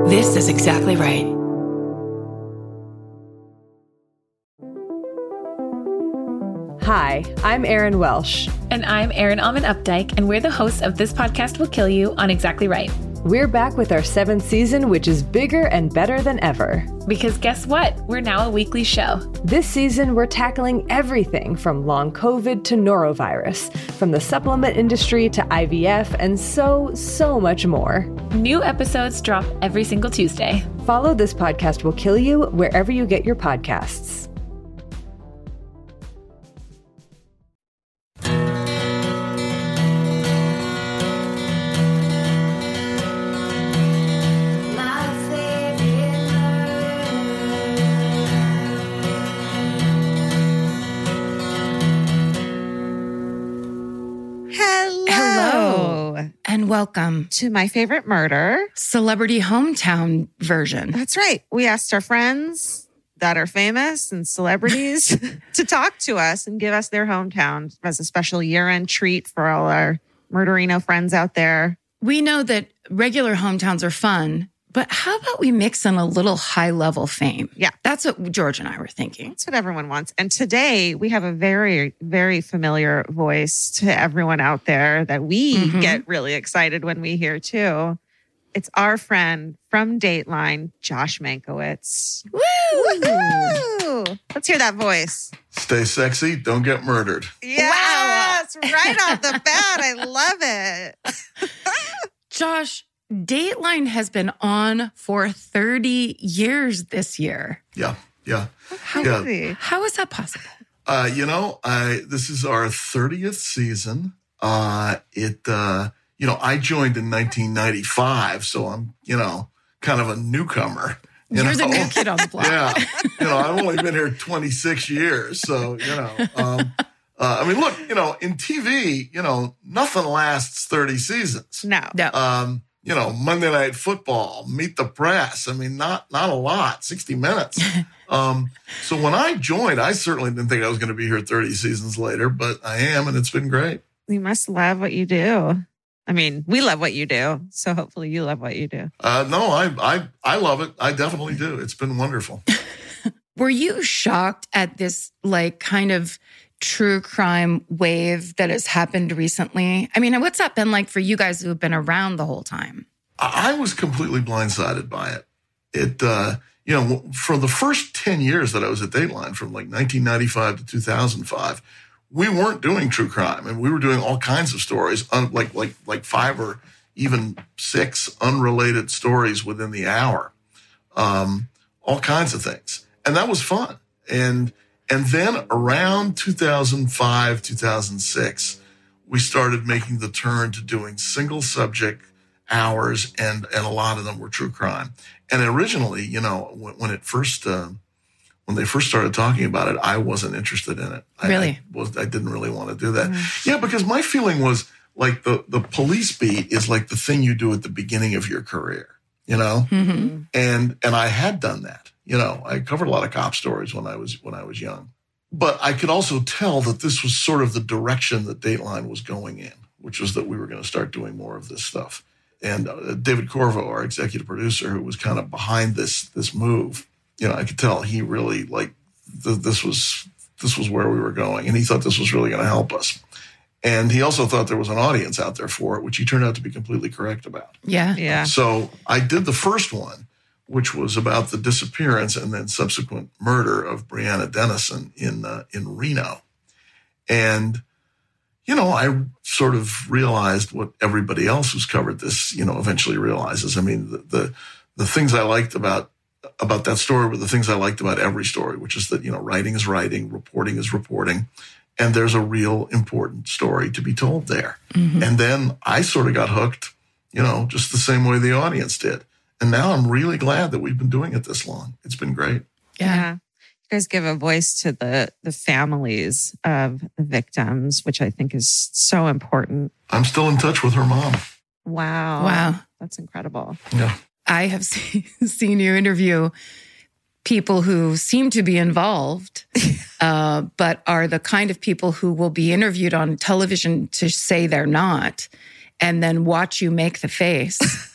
This is exactly right. Hi, I'm Erin Welsh. And I'm Erin Alman Updike, and we're the hosts of This Podcast Will Kill You on Exactly Right. We're back with our 7th season, which is bigger and better than ever. Because guess what? We're now a weekly show. This season, we're tackling everything from long COVID to norovirus, from the supplement industry to IVF, and so much more. New episodes drop every single Tuesday. Follow This Podcast Will Kill You wherever you get your podcasts. And welcome to My Favorite Murder, Celebrity Hometown version. That's right. We asked our friends that are famous and celebrities to talk to us and give us their hometown as a special year-end treat for all our Murderino friends out there. We know that regular hometowns are fun, but how about we mix in a little high-level fame? Yeah. That's what George and I were thinking. That's what everyone wants. And today we have a very, very familiar voice to everyone out there that we get really excited when we hear too. It's our friend from Dateline, Josh Mankiewicz. Woo! Woo-hoo! Let's hear that voice. Stay sexy, don't get murdered. Yes, right off the bat. I love it. Josh, Dateline has been on for 30 years this year. Yeah. How crazy. How is that possible? This is our 30th season. I joined in 1995, so I'm, kind of a newcomer. You're the new kid on the block. Yeah. I've only been here 26 years, so, look, in TV, nothing lasts 30 seasons. No. Monday Night Football, Meet the Press. Not a lot, 60 minutes. So when I joined, I certainly didn't think I was going to be here 30 seasons later, but I am, and it's been great. You must love what you do. We love what you do, so hopefully you love what you do. No, I love it. I definitely do. It's been wonderful. Were you shocked at this, kind of true crime wave that has happened recently? What's that been like for you guys who have been around the whole time? I was completely blindsided by it. For the first 10 years that I was at Dateline, from 1995 to 2005, we weren't doing true crime, and we were doing all kinds of stories, like 5 or even 6 unrelated stories within the hour, all kinds of things, and that was fun. And then around 2005, 2006, we started making the turn to doing single subject hours, and a lot of them were true crime. And originally, when they first started talking about it, I wasn't interested in it. Really? I didn't really want to do that. Yeah, because my feeling was the police beat is like the thing you do at the beginning of your career, And I had done that. I covered a lot of cop stories when I was young. But I could also tell that this was sort of the direction that Dateline was going in, which was that we were going to start doing more of this stuff. And David Corvo, our executive producer, who was kind of behind this move, I could tell he really this was where we were going, and he thought this was really going to help us. And he also thought there was an audience out there for it, which he turned out to be completely correct about. Yeah. So I did the first one, which was about the disappearance and then subsequent murder of Breonna Dennison in Reno. And, I sort of realized what everybody else who's covered this, eventually realizes. The things I liked about that story were the things I liked about every story, which is that, writing is writing, reporting is reporting, and there's a real important story to be told there. Mm-hmm. And then I sort of got hooked, just the same way the audience did. And now I'm really glad that we've been doing it this long. It's been great. Yeah. You guys give a voice to the families of the victims, which I think is so important. I'm still in touch with her mom. Wow. That's incredible. Yeah. I have seen you interview people who seem to be involved, but are the kind of people who will be interviewed on television to say they're not, and then watch you make the face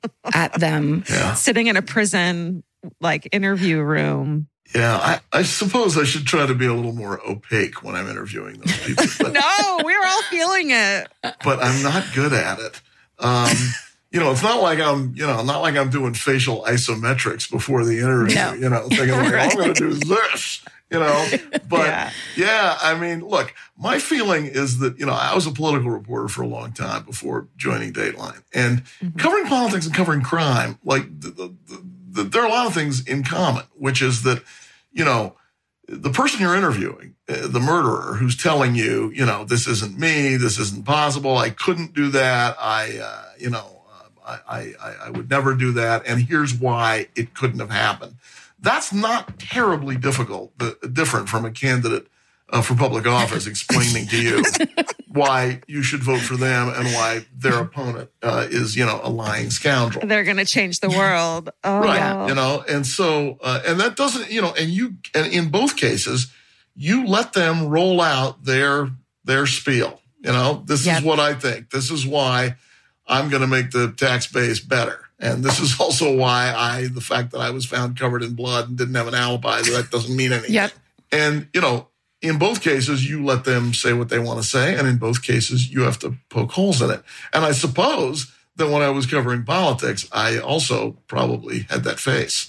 at them. Yeah. Sitting in a prison, like, interview room. Yeah, I suppose I should try to be a little more opaque when I'm interviewing those people. But, No, we're all feeling it. but I'm not good at it. It's not like I'm doing facial isometrics before the interview, No. Thinking like, all I'm going to do is this, But Yeah. I mean, look, my feeling is that, I was a political reporter for a long time before joining Dateline, and covering politics and covering crime, like there are a lot of things in common, which is that, the person you're interviewing, the murderer who's telling you, this isn't me, this isn't possible, I couldn't do that, I would never do that, and here's why it couldn't have happened. That's not terribly different from a candidate for public office explaining to you why you should vote for them and why their opponent is, a lying scoundrel. They're going to change the world. Oh, Right. yeah. And so, and that doesn't, and in both cases, you let them roll out their spiel. This is what I think. This is why I'm going to make the tax base better. And this is also why the fact that I was found covered in blood and didn't have an alibi, that doesn't mean anything. Yep. And, in both cases, you let them say what they want to say. And in both cases, you have to poke holes in it. And I suppose that when I was covering politics, I also probably had that face.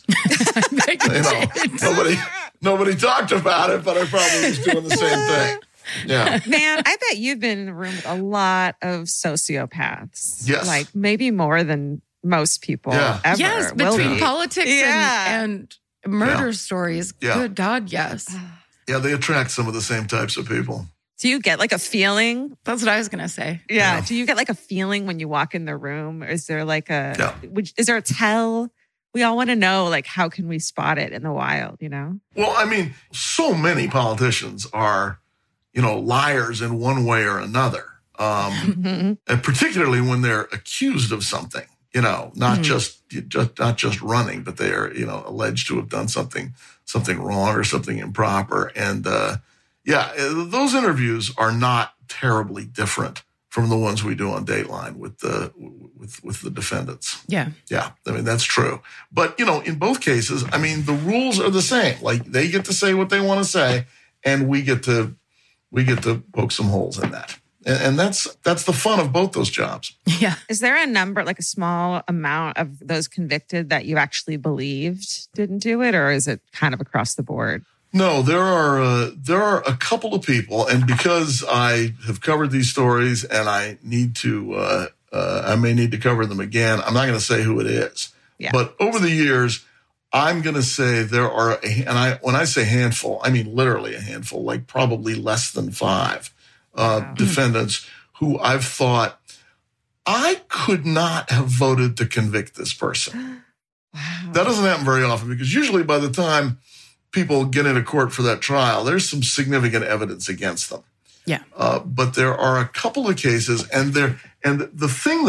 Nobody talked about it, but I probably was doing the same thing. Yeah. Man, I bet you've been in a room with a lot of sociopaths. Yes. Like maybe more than most people ever Yes, will between be. politics and murder stories. Yeah. Good God, yes. Yeah, they attract some of the same types of people. Do you get like a feeling? That's what I was going to say. Yeah. Do you get like a feeling when you walk in the room? Or is there like is there a tell? We all want to know, like, how can we spot it in the wild, Well, I mean, so many politicians are, liars in one way or another. And particularly when they're accused of something, not just running, but they are, alleged to have done something wrong or something improper. And those interviews are not terribly different from the ones we do on Dateline with the defendants. Yeah. Yeah. I mean, that's true. But, in both cases, I mean, the rules are the same. Like, they get to say what they want to say, and we get to poke some holes in that. And that's the fun of both those jobs. Yeah. Is there a number, like a small amount of those convicted that you actually believed didn't do it? Or is it kind of across the board? No, there are a couple of people, and because I have covered these stories and I need to, I may need to cover them again. I'm not going to say who it is, but over the years, I'm going to say there are, when I say handful, I mean literally a handful, like probably less than 5 defendants who I've thought I could not have voted to convict this person. Wow. That doesn't happen very often because usually by the time people get into court for that trial, there's some significant evidence against them. Yeah. But there are a couple of cases, and the thing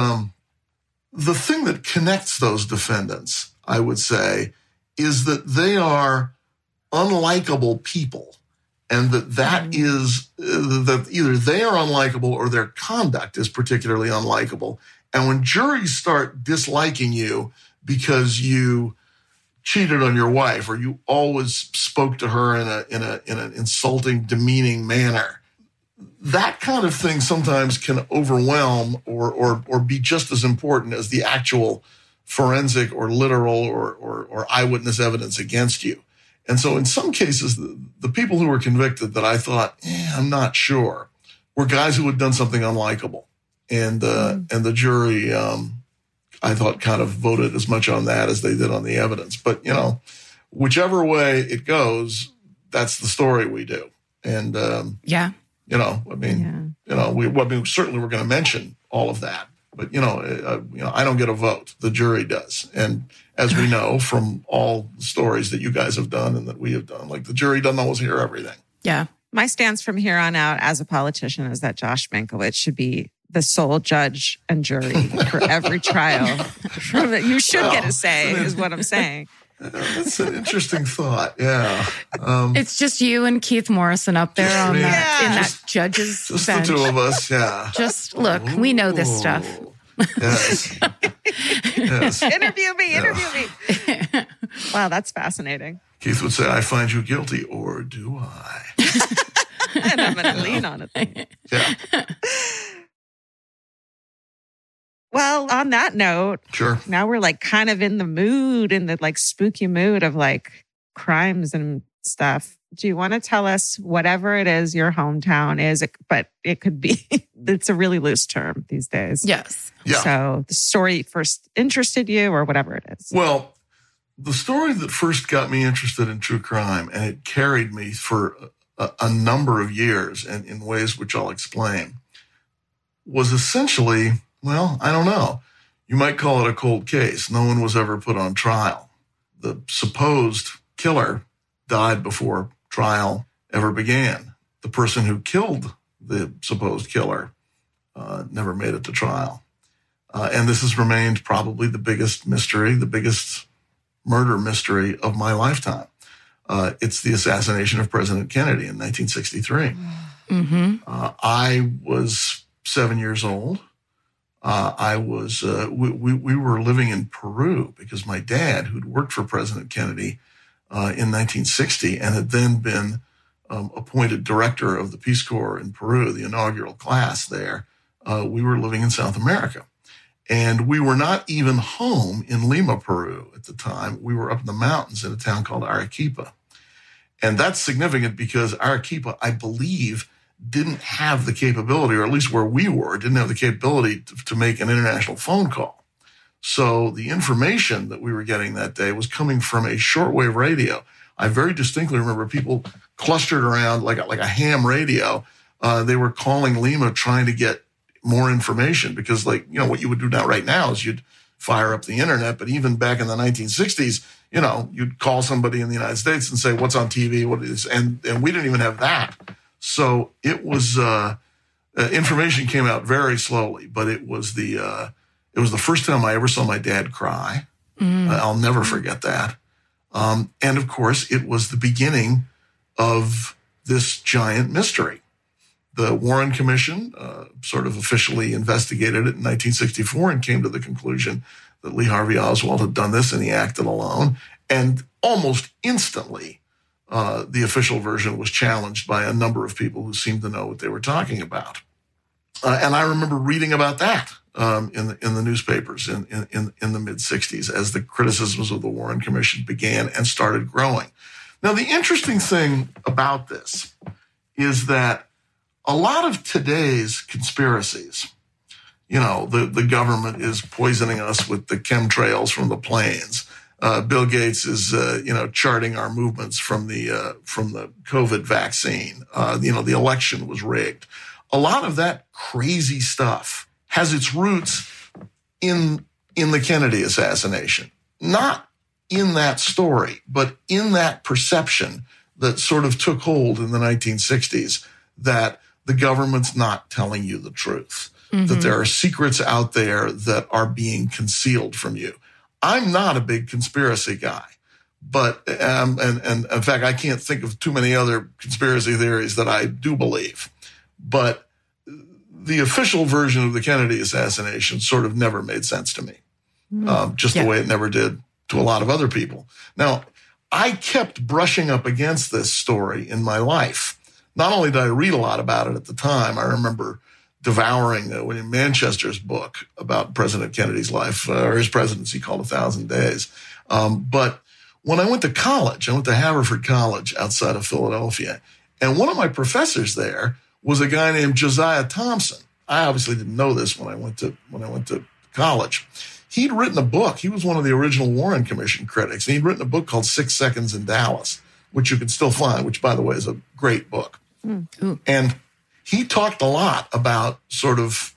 that connects those defendants, I would say, is that they are unlikable people, and that is that either they are unlikable or their conduct is particularly unlikable. And when juries start disliking you because you cheated on your wife or you always spoke to her in an insulting, demeaning manner, that kind of thing sometimes can overwhelm or be just as important as the actual forensic or literal or eyewitness evidence against you. And so in some cases, the people who were convicted that I thought, I'm not sure, were guys who had done something unlikable. And the jury, I thought, kind of voted as much on that as they did on the evidence. But, whichever way it goes, that's the story we do. And, certainly we're going to mention all of that. But, I don't get a vote. The jury does. And as we know from all the stories that you guys have done and that we have done, like, the jury doesn't always hear everything. Yeah. My stance from here on out as a politician is that Josh Mankiewicz should be the sole judge and jury for every trial. You should get a say, is what I'm saying. That's an interesting thought. Yeah. It's just you and Keith Morrison up there on that judge's just bench. the two of us. Yeah. Just look, we know this stuff. Yes. Yes. Interview me. Wow, that's fascinating. Keith would say, I find you guilty, or do I? And I'm going to lean on it. Yeah. Well, on that note, Sure. now we're like kind of in the mood, in the like spooky mood of like crimes and stuff. Do you want to tell us whatever it is your hometown is? But it could be, it's a really loose term these days. Yes. Yeah. So the story first interested you or whatever it is. Well, the story that first got me interested in true crime, and it carried me for a number of years and in ways which I'll explain, was essentially, well, I don't know. You might call it a cold case. No one was ever put on trial. The supposed killer died before trial ever began. The person who killed the supposed killer never made it to trial. And this has remained probably the biggest mystery, the biggest murder mystery of my lifetime. It's the assassination of President Kennedy in 1963. Mm-hmm. I was 7 years old. We were living in Peru because my dad, who'd worked for President Kennedy in 1960 and had then been appointed director of the Peace Corps in Peru, the inaugural class there, we were living in South America. And we were not even home in Lima, Peru at the time. We were up in the mountains in a town called Arequipa. And that's significant because Arequipa, I believe, didn't have the capability, or at least where we were, didn't have the capability to make an international phone call. So the information that we were getting that day was coming from a shortwave radio. I very distinctly remember people clustered around like a ham radio. They were calling Lima trying to get more information because, like, you know, what you would do right now is you'd fire up the internet. But even back in the 1960s, you know, you'd call somebody in the United States and say, what's on TV? What is, and we didn't even have that. So it was, information came out very slowly, but it was the first time I ever saw my dad cry. I'll never forget that. And of course, it was the beginning of this giant mystery. The Warren Commission sort of officially investigated it in 1964 and came to the conclusion that Lee Harvey Oswald had done this and he acted alone. And almost instantly, the official version was challenged by a number of people who seemed to know what they were talking about. And I remember reading about that in the newspapers in the mid-'60s as the criticisms of the Warren Commission began and started growing. Now, the interesting thing about this is that a lot of today's conspiracies, you know, the government is poisoning us with the chemtrails from the planes. Bill Gates is, charting our movements from the COVID vaccine. The election was rigged. A lot of that crazy stuff has its roots in the Kennedy assassination, not in that story, but in that perception that sort of took hold in the 1960s that the government's not telling you the truth, that there are secrets out there that are being concealed from you. I'm not a big conspiracy guy, but, and in fact, I can't think of too many other conspiracy theories that I do believe, but the official version of the Kennedy assassination sort of never made sense to me, the way it never did to a lot of other people. Now, I kept brushing up against this story in my life. Not only did I read a lot about it at the time, I remember devouring William Manchester's book about President Kennedy's life, or his presidency, called 1,000 Days. But when I went to college, I went to Haverford College outside of Philadelphia, and one of my professors there was a guy named Josiah Thompson. I obviously didn't know this when I went to college. He'd written a book. He was one of the original Warren Commission critics, and he'd written a book called 6 Seconds in Dallas, which you can still find, which, by the way, is a great book. And he talked a lot about sort of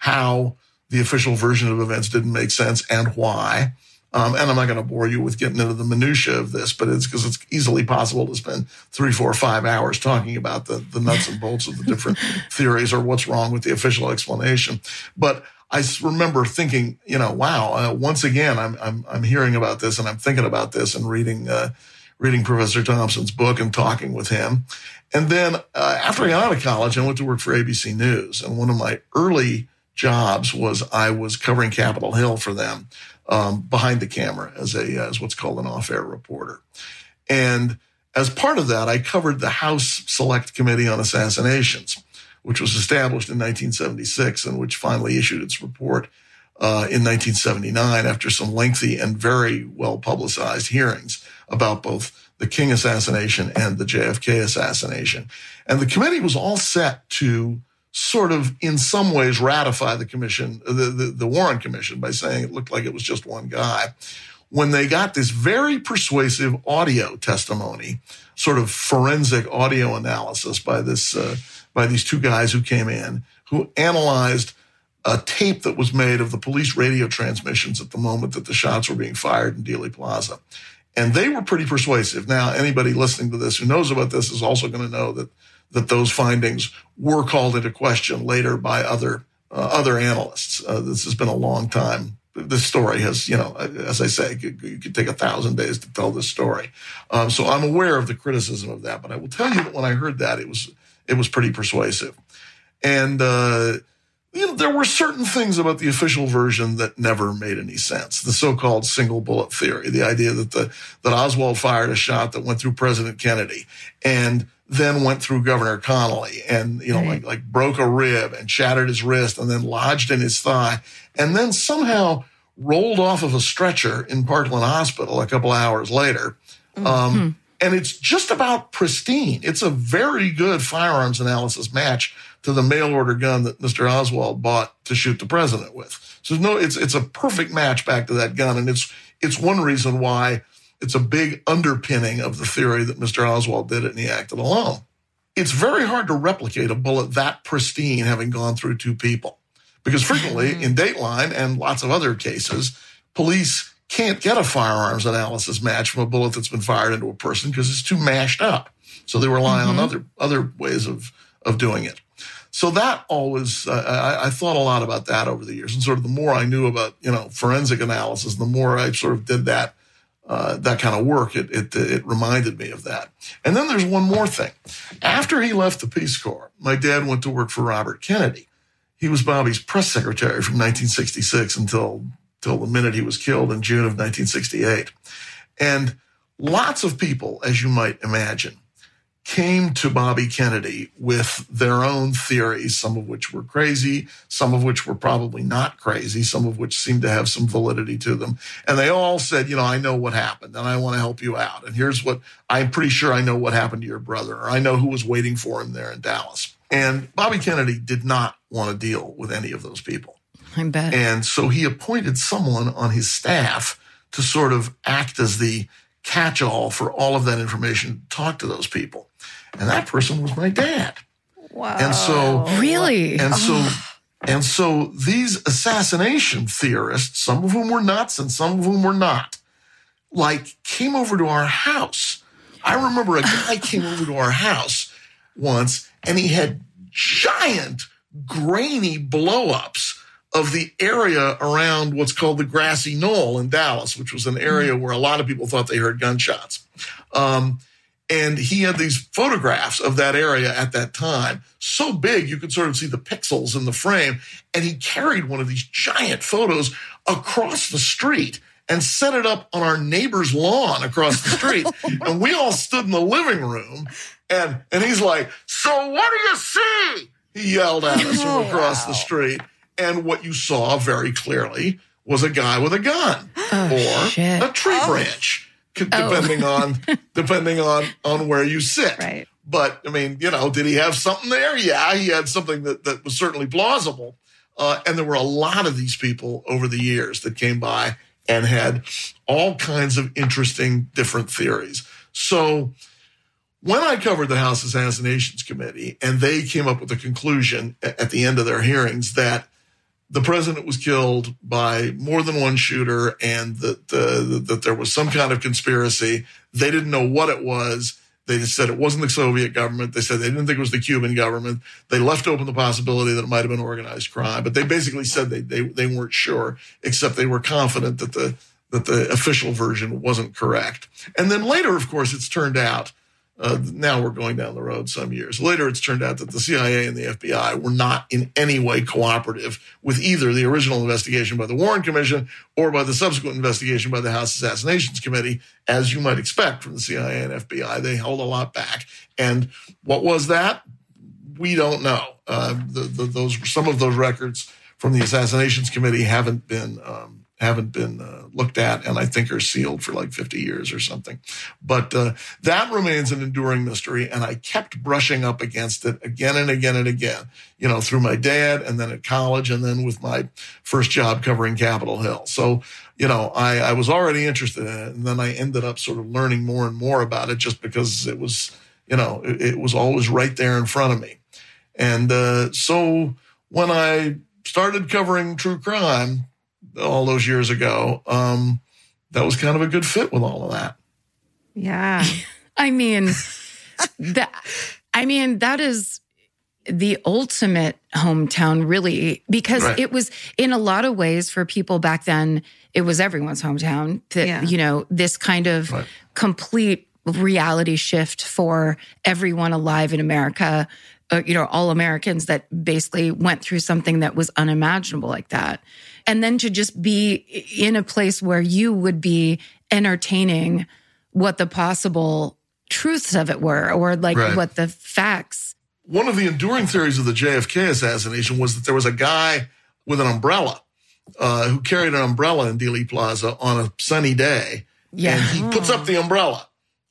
how the official version of events didn't make sense and why. And I'm not going to bore you with getting into the minutia of this, but it's because it's easily possible to spend 3, 4, 5 hours talking about the nuts and bolts of the different theories or what's wrong with the official explanation. But I remember thinking, wow, once again, I'm hearing about this and I'm thinking about this and reading Professor Thompson's book and talking with him. And then after I got out of college, I went to work for ABC News. And one of my early jobs was I was covering Capitol Hill for them behind the camera as what's called an off-air reporter. And as part of that, I covered the House Select Committee on Assassinations, which was established in 1976 and which finally issued its report in 1979 after some lengthy and very well-publicized hearings about both the King assassination and the JFK assassination. And the committee was all set to sort of, in some ways, ratify the commission, the Warren Commission, by saying it looked like it was just one guy, when they got this very persuasive audio testimony, sort of forensic audio analysis by these two guys who came in, who analyzed a tape that was made of the police radio transmissions at the moment that the shots were being fired in Dealey Plaza. And they were pretty persuasive. Now, anybody listening to this who knows about this is also going to know that those findings were called into question later by other analysts. This has been a long time. This story has, as I say, you could take 1,000 days to tell this story. So I'm aware of the criticism of that, but I will tell you that when I heard that, it was pretty persuasive. And, there were certain things about the official version that never made any sense. The so-called single bullet theory, the idea that Oswald fired a shot that went through President Kennedy and then went through Governor Connolly and, like broke a rib and shattered his wrist and then lodged in his thigh and then somehow rolled off of a stretcher in Parkland Hospital a couple hours later. And it's just about pristine. It's a very good firearms analysis match to the mail order gun that Mr. Oswald bought to shoot the president with. So it's a perfect match back to that gun. And it's one reason why it's a big underpinning of the theory that Mr. Oswald did it and he acted alone. It's very hard to replicate a bullet that pristine having gone through two people, because frequently in Dateline and lots of other cases, police can't get a firearms analysis match from a bullet that's been fired into a person because it's too mashed up. So they rely on other ways of doing it. So that always, I thought a lot about that over the years. And sort of the more I knew about, forensic analysis, the more I sort of did that kind of work, it reminded me of that. And then there's one more thing. After he left the Peace Corps, my dad went to work for Robert Kennedy. He was Bobby's press secretary from 1966 until the minute he was killed in June of 1968. And lots of people, as you might imagine, came to Bobby Kennedy with their own theories, some of which were crazy, some of which were probably not crazy, some of which seemed to have some validity to them. And they all said, I know what happened and I want to help you out. And here's what, I'm pretty sure I know what happened to your brother, or I know who was waiting for him there in Dallas. And Bobby Kennedy did not want to deal with any of those people. I bet. And so he appointed someone on his staff to sort of act as the catch-all for all of that information, to talk to those people. And that person was my dad. Wow. And so really? And so these assassination theorists, some of whom were nuts and some of whom were not, came over to our house. I remember a guy came over to our house once and he had giant grainy blow-ups of the area around what's called the Grassy Knoll in Dallas, which was an area where a lot of people thought they heard gunshots. And he had these photographs of that area at that time, so big you could sort of see the pixels in the frame. And he carried one of these giant photos across the street and set it up on our neighbor's lawn across the street. And we all stood in the living room and he's like, "So what do you see?" He yelled at us from across the street. And what you saw very clearly was a guy with a gun or a tree branch. Depending on where you sit. Right. But, did he have something there? Yeah, he had something that was certainly plausible. And there were a lot of these people over the years that came by and had all kinds of interesting different theories. So when I covered the House Assassinations Committee and they came up with the conclusion at the end of their hearings that the president was killed by more than one shooter and that there was some kind of conspiracy. They didn't know what it was. They just said it wasn't the Soviet government. They said they didn't think it was the Cuban government. They left open the possibility that it might have been organized crime, but they basically said they weren't sure, except they were confident that the official version wasn't correct. And then later, of course, it's turned out Now we're going down the road some years later. It's turned out that the CIA and the FBI were not in any way cooperative with either the original investigation by the Warren Commission or by the subsequent investigation by the House Assassinations Committee. As you might expect from the CIA and FBI, they held a lot back. And what was that? We don't know. Some of those records from the Assassinations Committee haven't been looked at, and I think are sealed for like 50 years or something. But that remains an enduring mystery, and I kept brushing up against it again and again and again, through my dad and then at college and then with my first job covering Capitol Hill. So, I was already interested in it, and then I ended up sort of learning more and more about it just because it was, it was always right there in front of me. And so when I started covering true crime all those years ago, that was kind of a good fit with all of that. Yeah. That is the ultimate hometown, really, because It was, in a lot of ways, for people back then, it was everyone's hometown. This kind of complete reality shift for everyone alive in America. All Americans that basically went through something that was unimaginable like that. And then to just be in a place where you would be entertaining what the possible truths of it were, or what the facts. One of the enduring theories of the JFK assassination was that there was a guy with an umbrella who carried an umbrella in Dealey Plaza on a sunny day. Yeah. And he puts up the umbrella,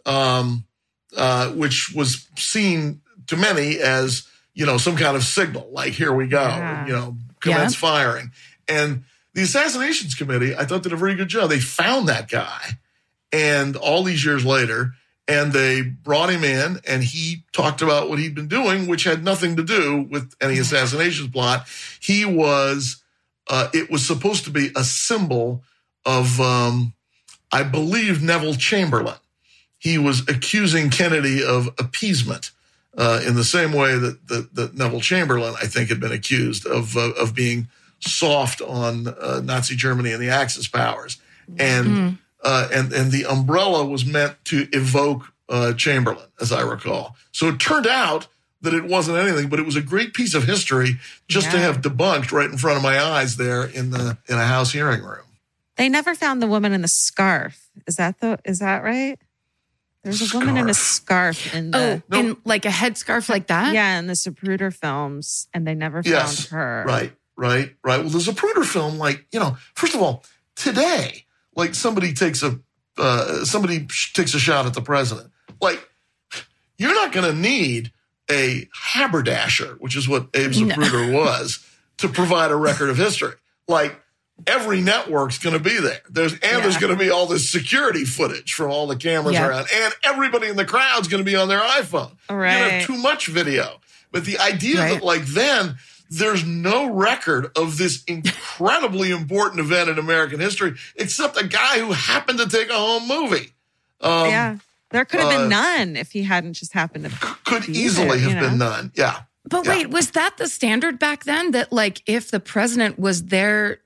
which was seen to many as, some kind of signal, like, here we go, commence firing. And the Assassinations Committee, I thought, did a very good job. They found that guy, and all these years later, and they brought him in, and he talked about what he'd been doing, which had nothing to do with any assassination plot. He was, it was supposed to be a symbol of, I believe, Neville Chamberlain. He was accusing Kennedy of appeasement. In the same way that Neville Chamberlain, I think, had been accused of being soft on Nazi Germany and the Axis powers, and the umbrella was meant to evoke Chamberlain, as I recall. So it turned out that it wasn't anything, but it was a great piece of history just to have debunked right in front of my eyes there in a House hearing room. They never found the woman in the scarf. Is that right? There's a woman in a scarf in the... in like a headscarf like that? Yeah, in the Zapruder films, and they never found her. Right. Well, the Zapruder film, first of all, today, somebody takes a shot at the president. You're not going to need a haberdasher, which is what Abe Zapruder was, to provide a record of history. Every network's going to be there. There's going to be all this security footage from all the cameras around, and everybody in the crowd's going to be on their iPhone. Right. You're going to have too much video. But the idea that then there's no record of this incredibly important event in American history except a guy who happened to take a home movie. There could have been none if he hadn't just happened to. Could easily have been none. Yeah. But wait, was that the standard back then? That if the president was there,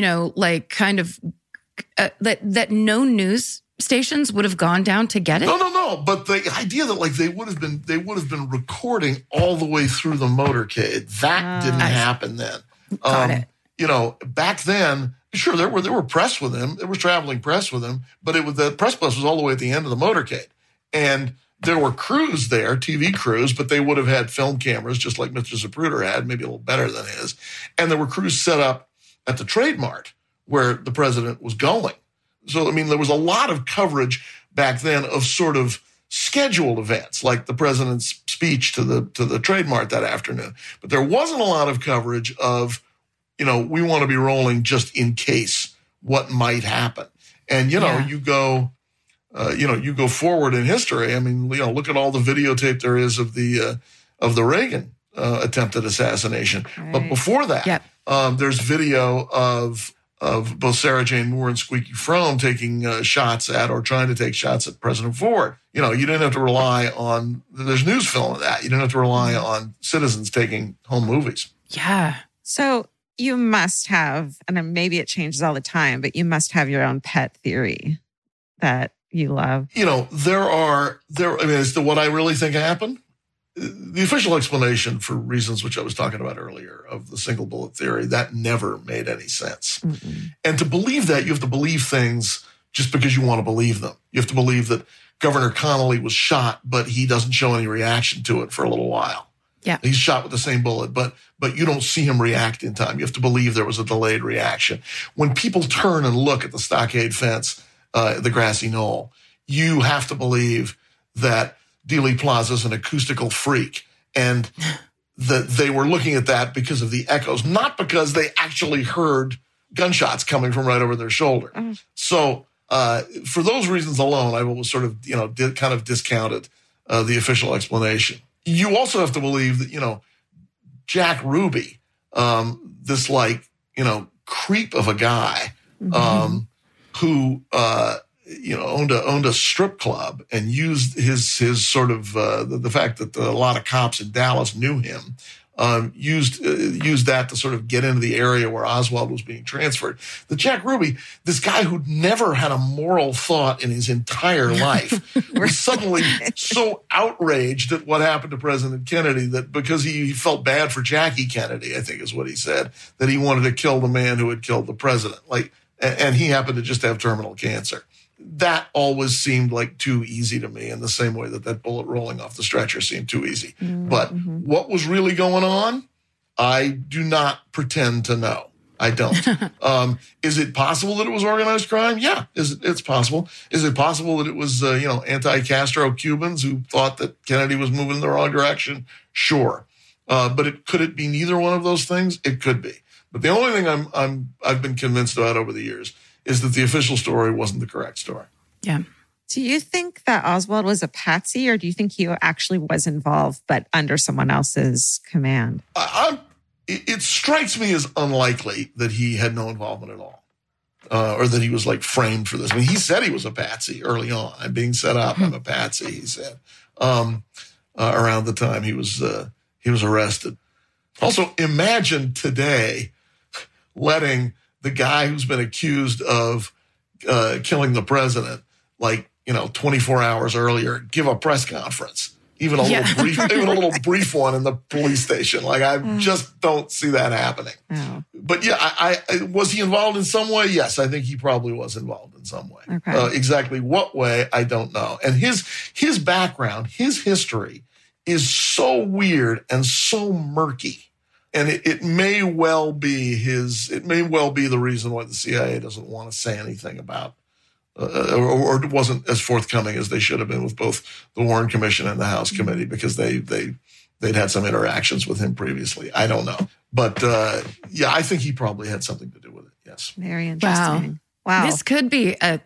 that no news stations would have gone down to get it? No. But the idea that they would have been recording all the way through the motorcade, that didn't happen then. Got it. Back then, sure, there were press with him. There was traveling press with him, but the press bus was all the way at the end of the motorcade. And there were crews there, TV crews, but they would have had film cameras, just like Mr. Zapruder had, maybe a little better than his. And there were crews set up at the Trade Mart where the president was going. So, there was a lot of coverage back then of sort of scheduled events, like the president's speech to the Trade Mart that afternoon. But there wasn't a lot of coverage of, we want to be rolling just in case what might happen. And, you go forward in history. Look at all the videotape there is of the Reagan attempted assassination. Right. But before that, there's video of both Sarah Jane Moore and Squeaky Fromme taking shots at or trying to take shots at President Ford. You didn't have to rely on, there's news film of that. You didn't have to rely on citizens taking home movies. Yeah. So you must have, and maybe it changes all the time, but you must have your own pet theory that you love? As to what I really think happened, the official explanation, for reasons which I was talking about earlier, of the single bullet theory, that never made any sense. Mm-mm. And to believe that, you have to believe things just because you want to believe them. You have to believe that Governor Connolly was shot, but he doesn't show any reaction to it for a little while. Yeah. He's shot with the same bullet, but you don't see him react in time. You have to believe there was a delayed reaction. When people turn and look at the stockade fence, the grassy knoll, you have to believe that Dealey Plaza's an acoustical freak, and that they were looking at that because of the echoes, not because they actually heard gunshots coming from right over their shoulder. Mm. So for those reasons alone, I was sort of, kind of discounted the official explanation. You also have to believe that, Jack Ruby, this creep of a guy, who, owned a strip club and used his sort of, the fact that a lot of cops in Dallas knew him, used that to sort of get into the area where Oswald was being transferred. The Jack Ruby, this guy who'd never had a moral thought in his entire life, was suddenly so outraged at what happened to President Kennedy that because he felt bad for Jackie Kennedy, I think is what he said, that he wanted to kill the man who had killed the president. And he happened to just have terminal cancer. That always seemed like too easy to me, in the same way that bullet rolling off the stretcher seemed too easy. Mm-hmm. But what was really going on, I do not pretend to know. I don't. Is it possible that it was organized crime? Yeah, it's possible. Is it possible that it was, anti-Castro Cubans who thought that Kennedy was moving in the wrong direction? Sure. But could it be neither one of those things? It could be. But the only thing I've been convinced about over the years is that the official story wasn't the correct story. Yeah. Do you think that Oswald was a patsy, or do you think he actually was involved, but under someone else's command? It strikes me as unlikely that he had no involvement at all, or that he was framed for this. I mean, he said he was a patsy early on. I'm being set up. I'm a patsy, he said, around the time he was arrested. Also, imagine today letting the guy who's been accused of killing the president, 24 hours earlier, give a press conference, even a little brief one in the police station. I just don't see that happening. Oh. But yeah, I was he involved in some way? Yes, I think he probably was involved in some way. Okay. Exactly what way, I don't know. And his background, his history is so weird and so murky. And it may well be the reason why the CIA doesn't want to say anything about, or wasn't as forthcoming as they should have been with both the Warren Commission and the House Committee, because they'd had some interactions with him previously. I don't know. But yeah, I think he probably had something to do with it. Yes. Very interesting. Wow. This could be a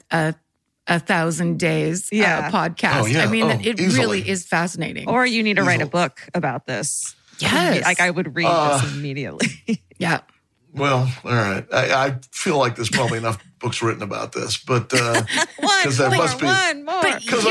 1,000 days podcast. Oh, yeah. I mean, it really is fascinating. Or you need to write a book about this. Yes. I would read this immediately. Yeah. Well, all right. I feel like there's probably enough books written about this, but because there must be one more. Because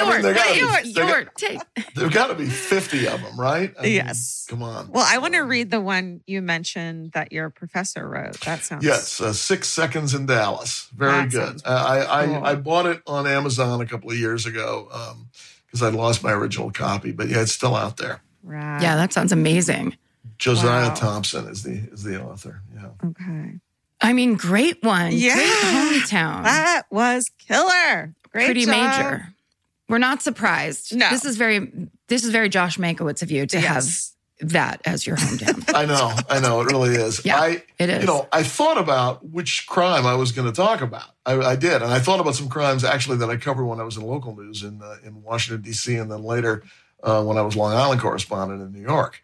there've got to be 50 of them, right? Yes. Come on. Well, I want to read the one you mentioned that your professor wrote. That sounds 6 Seconds in Dallas. Very good. Cool. I bought it on Amazon a couple of years ago because I lost my original copy, but yeah, it's still out there. Right. Yeah, that sounds amazing. Josiah Thompson is the author. Yeah. Okay. I mean, great one. Yeah. Great hometown. That was killer. Great Pretty job. major. We're not surprised. No. This is very Josh Mankiewicz of you to have that as your hometown. I know. It really is. Yeah, it is. I thought about which crime I was going to talk about. I did. And I thought about some crimes actually that I covered when I was in local news in Washington, D.C. and then later when I was Long Island correspondent in New York.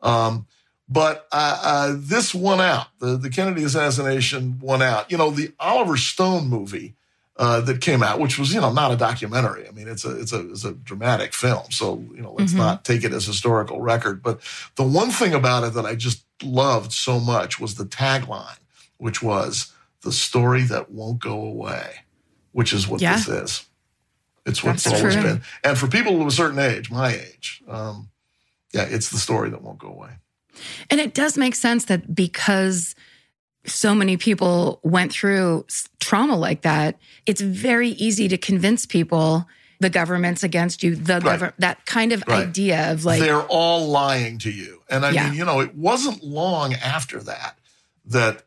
But this won out. The Kennedy assassination won out. The Oliver Stone movie that came out, which was, not a documentary. I mean, it's a dramatic film. So, let's not take it as historical record. But the one thing about it that I just loved so much was the tagline, which was the story that won't go away, which is what this is. It's what's always been. And for people of a certain age, my age, it's the story that won't go away. And it does make sense that because so many people went through trauma like that, it's very easy to convince people the government's against you, that kind of idea of like... They're all lying to you. And I mean, it wasn't long after that, that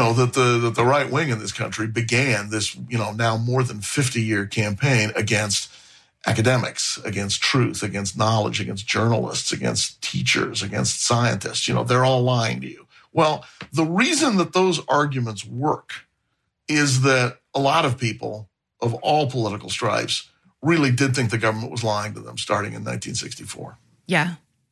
the right wing in this country began this, now more than 50-year campaign against academics, against truth, against knowledge, against journalists, against teachers, against scientists. They're all lying to you. Well, the reason that those arguments work is that a lot of people of all political stripes really did think the government was lying to them starting in 1964. Yeah.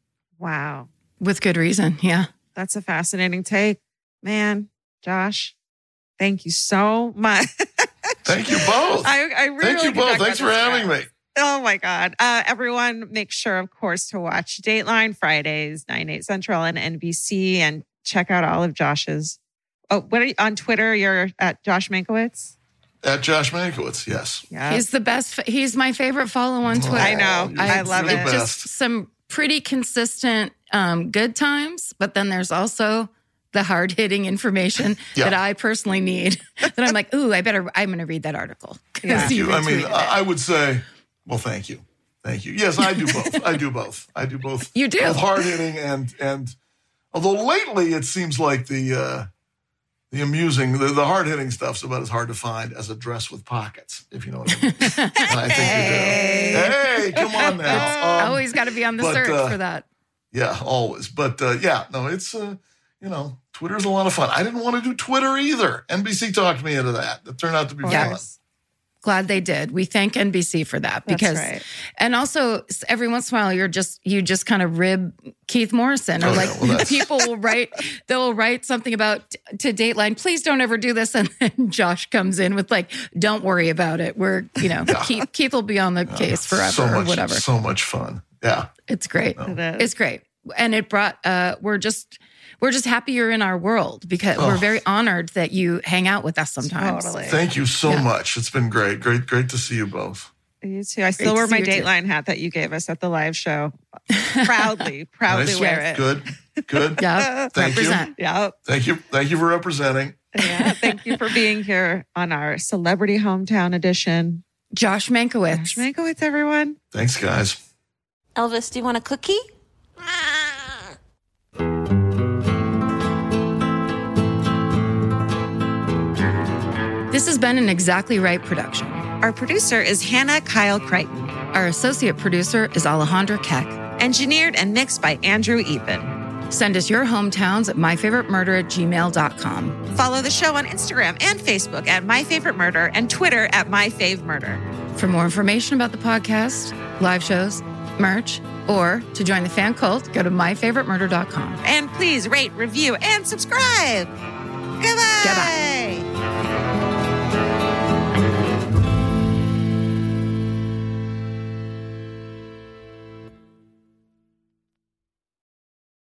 Wow. With good reason. Yeah. That's a fascinating take. Man, Josh, thank you so much. Thank you both. I really Thank you both. Thanks for having me. Oh my God. Everyone, make sure, of course, to watch Dateline Fridays, 9/8 Central and NBC, and check out all of Josh's. Oh, what are you on Twitter? You're at Josh Mankiewicz? At Josh Mankiewicz, yes. Yeah. He's the best. He's my favorite follow on Twitter. I know. I love it. Just some pretty consistent good times, but then there's also the hard-hitting information that I personally need. That I'm like, ooh, I'm going to read that article. Thank you. I mean, I would say, well, thank you. Thank you. Yes, I do both. I do both. You do. Both hard-hitting and although lately it seems like the amusing, the hard-hitting stuff's about as hard to find as a dress with pockets, if you know what I mean. I think you do. Hey, come on now. Always got to be on the search for that. Yeah, always. But it's, Twitter's a lot of fun. I didn't want to do Twitter either. NBC talked me into that. It turned out to be fun. Glad they did. We thank NBC for that because, and also every once in a while you just kind of rib Keith Morrison or people will write something about to Dateline. Please don't ever do this. And then Josh comes in with like, don't worry about it. We're, Keith will be on the case forever or whatever. So much fun. Yeah. It's great. It's great. And it brought, we're just happy you're in our world because we're very honored that you hang out with us sometimes. Totally. Thank you so much. It's been great. Great to see you both. You too. I still wear my Dateline hat that you gave us at the live show. Proudly nice. Wear it. Good. Yeah. Thank Represent. you. Yeah. Thank you for representing. Yeah. Thank you for being here on our Celebrity Hometown Edition. Josh Mankiewicz. Josh Mankiewicz, everyone. Thanks, guys. Elvis, do you want a cookie? This has been an Exactly Right production. Our producer is Hannah Kyle Crichton. Our associate producer is Alejandra Keck. Engineered and mixed by Andrew Eapen. Send us your hometowns at myfavoritemurder@gmail.com. Follow the show on Instagram and Facebook at myfavoritemurder and Twitter at myfavemurder. For more information about the podcast, live shows, merch, or to join the fan cult, go to myfavoritemurder.com. And please rate, review, and subscribe. Goodbye.